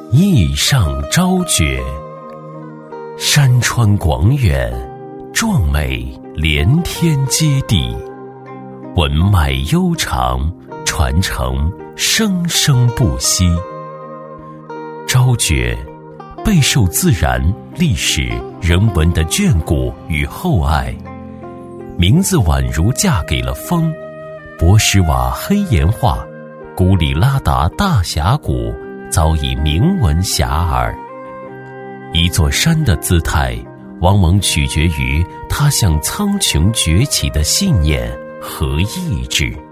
翼上昭绝，山川广远，壮美连天接地，文脉悠长，传承生生不息。昭绝备受自然、历史、人文的眷顾与厚爱，名字宛如嫁给了风。博施瓦黑岩画，古里拉达大峡谷早已名闻遐迩。一座山的姿态，往往取决于它向苍穹崛起的信念和意志。